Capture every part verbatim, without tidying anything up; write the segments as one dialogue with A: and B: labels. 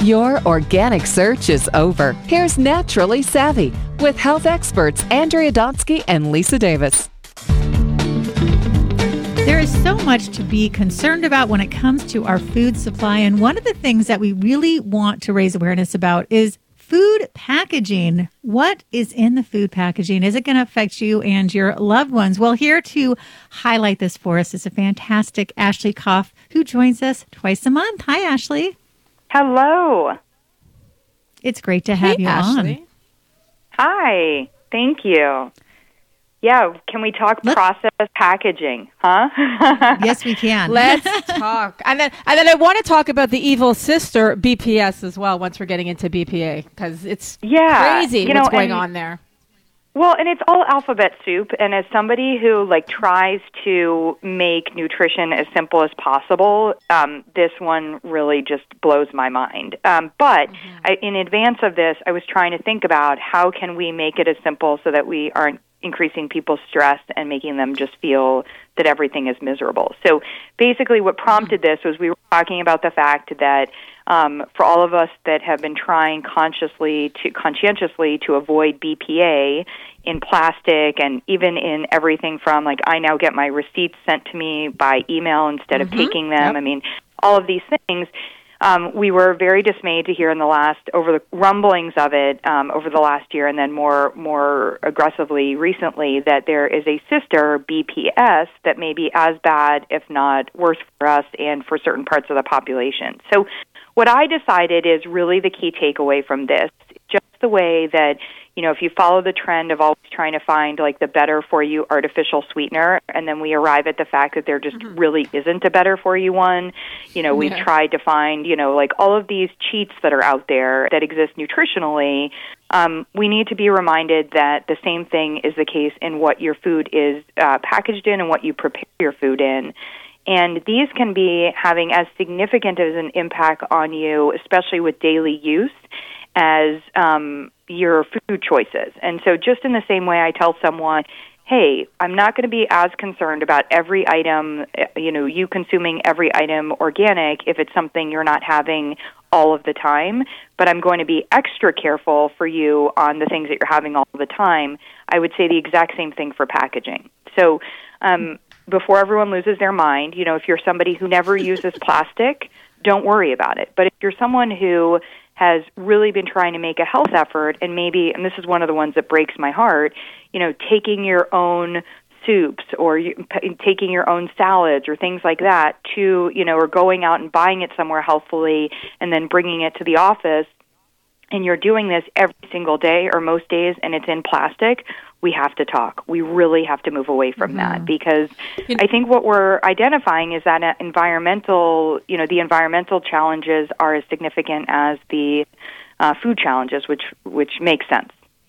A: Your organic search is over. Here's Naturally Savvy with health experts Andrea Donsky and Lisa Davis.
B: There is so much to be concerned about when it comes to our food supply. And one of the things that we really want to raise awareness about is food packaging. What is in the food packaging? Is it going to affect you and your loved ones? Well, here to highlight this for us is a fantastic Ashley Koff, who joins us twice a month. Hi, Ashley.
C: Hello.
B: It's great to have
D: hey,
B: you
D: Ashley.
B: on.
C: Hi. Thank you. Yeah, can we talk
B: Let's,
C: process packaging, huh?
B: Yes, we can.
D: Let's talk. And then and then I want to talk about the evil sister, B P S, as well, once we're getting into B P A, because it's
C: yeah,
D: crazy
C: you
D: what's
C: know,
D: going
C: and,
D: on there.
C: Well, and it's all alphabet soup, and as somebody who, like, tries to make nutrition as simple as possible, um, this one really just blows my mind. Um, but mm-hmm. I, in advance of this, I was trying to think about how can we make it as simple so that we aren't increasing people's stress and making them just feel that everything is miserable. So basically what prompted this was we were talking about the fact that um, for all of us that have been trying consciously to conscientiously to avoid B P A in plastic and even in everything from, like, I now get my receipts sent to me by email instead
D: mm-hmm.
C: of taking them.
D: Yep.
C: I mean, all of these things. Um, we were very dismayed to hear in the last, over the rumblings of it um, over the last year and then more more aggressively recently, that there is a sister, B P S, that may be as bad, if not worse for us and for certain parts of the population. So what I decided is really the key takeaway from this, just the way that, you know, if you follow the trend of always trying to find, like, the better-for-you artificial sweetener, and then we arrive at the fact that there just mm-hmm. really isn't a better-for-you one, you know, we've yeah. tried to find, you know, like, all of these cheats that are out there that exist nutritionally, um, we need to be reminded that the same thing is the case in what your food is uh, packaged in and what you prepare your food in. And these can be having as significant as an impact on you, especially with daily use, as um, your food choices. And so just in the same way I tell someone, hey, I'm not going to be as concerned about every item, you know, you consuming every item organic if it's something you're not having all of the time, but I'm going to be extra careful for you on the things that you're having all the time. I would say the exact same thing for packaging. So um, before everyone loses their mind, you know, if you're somebody who never uses plastic, don't worry about it. But if you're someone who has really been trying to make a health effort, and maybe, and this is one of the ones that breaks my heart, you know, taking your own soups or you, p- taking your own salads or things like that to, you know, or going out and buying it somewhere healthfully and then bringing it to the office, and you're doing this every single day or most days and it's in plastic, we have to talk. We really have to move away from mm-hmm. that, because you know, I think what we're identifying is that environmental, you know, the environmental challenges are as significant as the uh, food challenges, which which makes sense.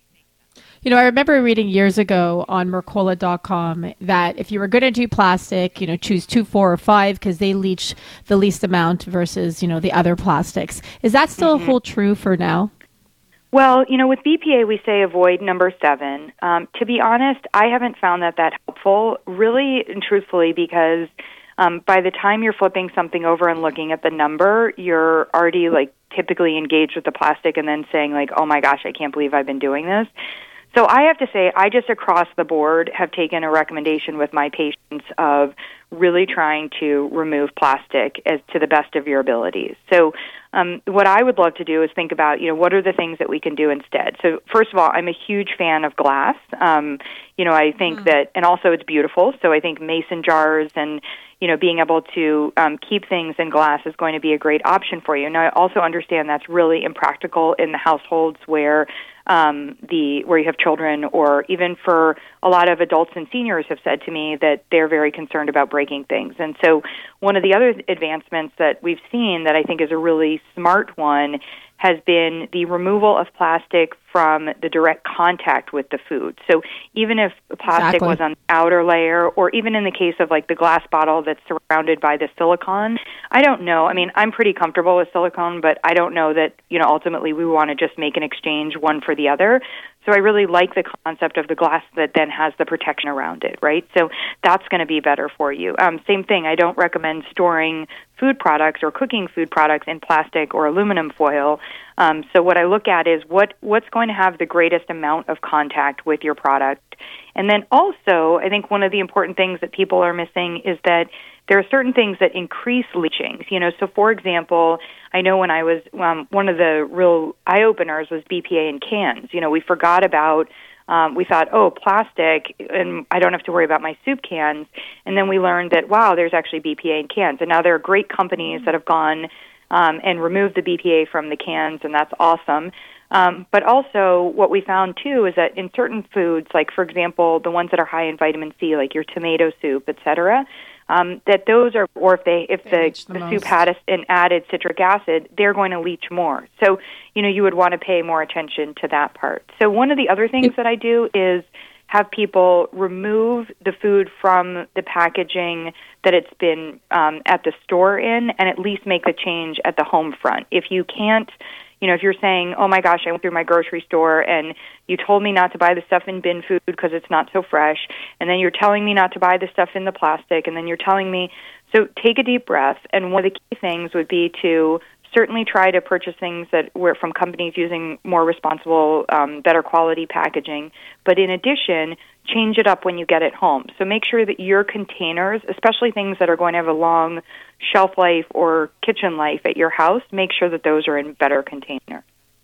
D: You know, I remember reading years ago on Mercola dot com that if you were going to do plastic, you know, choose two, four, or five because they leach the least amount versus, you know, the other plastics. Is that still mm-hmm. hold true for now?
C: Well, you know, with B P A, we say avoid number seven. Um, to be honest, I haven't found that that helpful, really and truthfully, because um, by the time you're flipping something over and looking at the number, you're already, like, typically engaged with the plastic and then saying, like, oh, my gosh, I can't believe I've been doing this. So I have to say, I just across the board have taken a recommendation with my patients of really trying to remove plastic as to the best of your abilities. So um, what I would love to do is think about, you know, what are the things that we can do instead? So first of all, I'm a huge fan of glass. Um, you know, I think mm. that, and also it's beautiful. So I think mason jars and, you know, being able to um, keep things in glass is going to be a great option for you. Now, I also understand that's really impractical in the households where um, the where you have children, or even for a lot of adults and seniors have said to me that they're very concerned about breaking things. And so one of the other advancements that we've seen that I think is a really smart one has been the removal of plastic from the direct contact with the food. So even if the plastic
D: Exactly.
C: was on the outer layer, or even in the case of like the glass bottle that's surrounded by the silicone, I don't know. I mean, I'm pretty comfortable with silicone, but I don't know that, you know, ultimately we want to just make an exchange one for the other. So I really like the concept of the glass that then has the protection around it, right? So that's going to be better for you. Um, same thing, I don't recommend storing food products or cooking food products in plastic or aluminum foil. Um, so what I look at is what what's going to have the greatest amount of contact with your product. And then also, I think one of the important things that people are missing is that there are certain things that increase leaching. You know, so for example, I know when I was, um, one of the real eye-openers was B P A in cans. You know, we forgot about, um, we thought, oh, plastic, and I don't have to worry about my soup cans. And then we learned that, wow, there's actually B P A in cans. And now there are great companies that have gone um, and removed the B P A from the cans, and that's awesome. Um, but also what we found, too, is that in certain foods, like, for example, the ones that are high in vitamin C, like your tomato soup, et cetera, um, that those are, or if they, if
D: They
C: the,
D: leach the
C: the
D: most.
C: soup had a, an added citric acid, they're going to leach more. So, you know, you would want to pay more attention to that part. So one of the other things that I do is have people remove the food from the packaging that it's been um, at the store in, and at least make the change at the home front. If you can't, you know, if you're saying, oh my gosh, I went through my grocery store and you told me not to buy the stuff in bin food because it's not so fresh, and then you're telling me not to buy the stuff in the plastic, and then you're telling me, so take a deep breath, and one of the key things would be to certainly try to purchase things that were from companies using more responsible, um, better quality packaging. But in addition, change it up when you get it home. So make sure that your containers, especially things that are going to have a long shelf life or kitchen life at your house, make sure that those are in better container.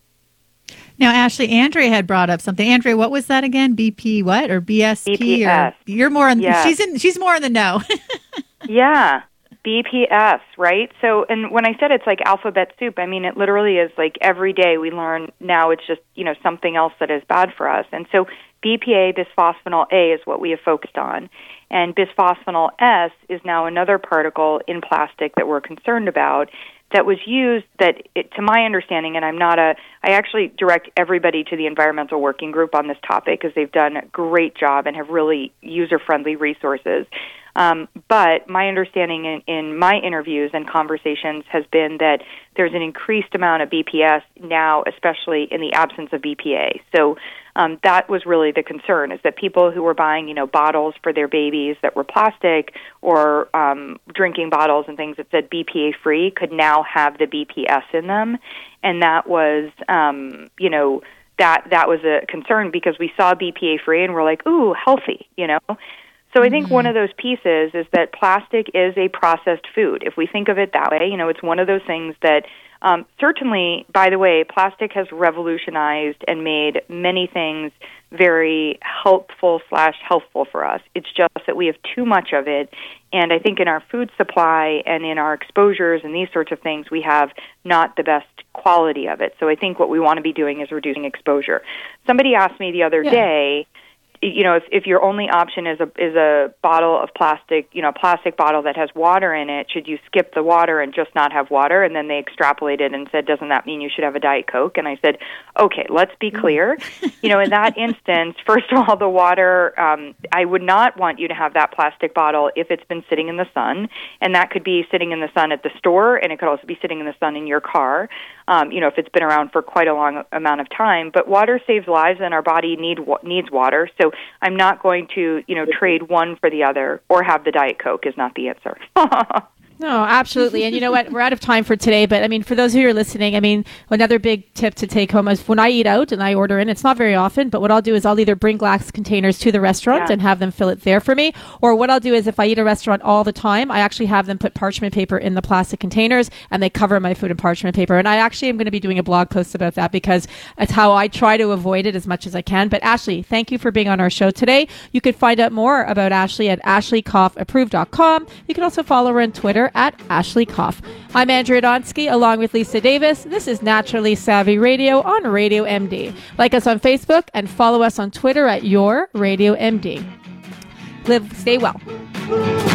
B: Now, Ashley, Andrea had brought up something. Andrea, what was that again? B P what or B S P?
C: B P S.
B: Or you're more in.
C: Yes.
B: She's in. She's more in the know.
C: Yeah. B P S, right? So, and when I said it's like alphabet soup, I mean, it literally is like every day we learn now it's just, you know, something else that is bad for us. And so B P A, bisphosphonyl A, is what we have focused on. And bisphosphonyl S is now another particle in plastic that we're concerned about that was used that, it, to my understanding, and I'm not a, I actually direct everybody to the Environmental Working Group on this topic because they've done a great job and have really user-friendly resources. Um, but my understanding in, in my interviews and conversations has been that there's an increased amount of B P S now, especially in the absence of B P A. So um, that was really the concern, is that people who were buying, you know, bottles for their babies that were plastic, or um, drinking bottles and things that said B P A-free could now have the B P S in them. And that was, um, you know, that that was a concern because we saw B P A-free and we're like, ooh, healthy, you know. So I think mm-hmm. one of those pieces is that plastic is a processed food. If we think of it that way, you know, it's one of those things that um, certainly, by the way, plastic has revolutionized and made many things very helpful slash healthful for us. It's just that we have too much of it. And I think in our food supply and in our exposures and these sorts of things, we have not the best quality of it. So I think what we want to be doing is reducing exposure. Somebody asked me the other
D: yeah.
C: day, you know, if, if your only option is a is a bottle of plastic, you know, a plastic bottle that has water in it, should you skip the water and just not have water? And then they extrapolated and said, doesn't that mean you should have a Diet Coke? And I said, okay, let's be clear. You know, in that instance, first of all, the water, um, I would not want you to have that plastic bottle if it's been sitting in the sun. And that could be sitting in the sun at the store, and it could also be sitting in the sun in your car, um, you know, if it's been around for quite a long amount of time. But water saves lives, and our body need needs water. So I'm not going to, you know, trade one for the other, or have the Diet Coke is not the answer.
D: No, absolutely. And you know what? We're out of time for today. But I mean, for those of you who are listening, I mean, another big tip to take home is when I eat out and I order in, it's not very often, but what I'll do is I'll either bring glass containers to the restaurant
C: yeah.
D: and have them fill it there for me. Or what I'll do is if I eat at a restaurant all the time, I actually have them put parchment paper in the plastic containers and they cover my food in parchment paper. And I actually am going to be doing a blog post about that because it's how I try to avoid it as much as I can. But Ashley, thank you for being on our show today. You can find out more about Ashley at ashley koff approved dot com. You can also follow her on Twitter at Ashley Koff. I'm Andrea Donsky along with Lisa Davis. This is Naturally Savvy Radio on Radio M D. Like us on Facebook and follow us on Twitter at Your Radio M D. Live, stay well.